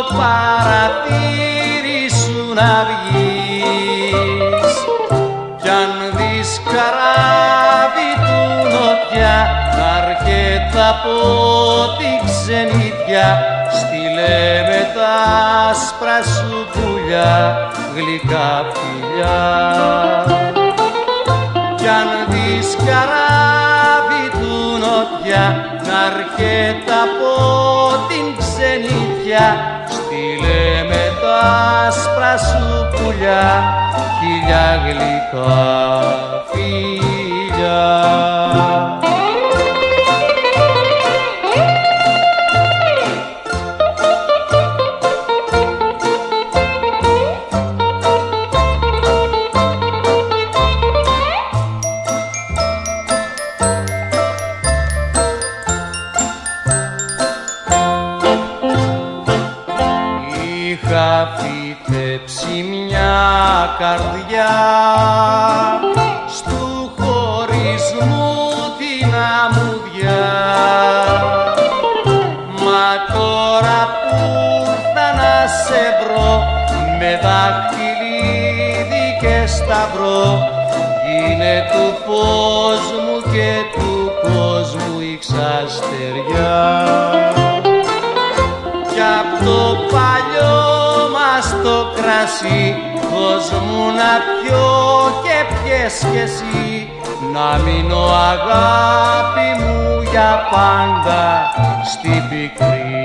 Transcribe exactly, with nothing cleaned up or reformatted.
παραθύρι σου να βγεις κι αν δεις καράβι του νότια να έρχεται από τη ξενίδια, στείλε με τα άσπρα σου πουλιά γλυκά φιλιά. Κι αν δεις καράβι του νότια να έρχεται από την ξενίδια, στείλε με τα άσπρα σου πουλιά χίλια γλυκά φιλιά. Είχα φυτέψει μια καρδιά στου χωρισμού την αμμουδιά, μα τώρα που ήρθα να σε βρω με δάχτυλίδι και σταυρό, γίνε του φως μου και του κόσμου η ξαστεριά. Κι απ' το παλιό μας το κρασί δώσ' μου να πιω και πιες κι εσύ, να μείνω αγάπη μου για πάντα στην πικρή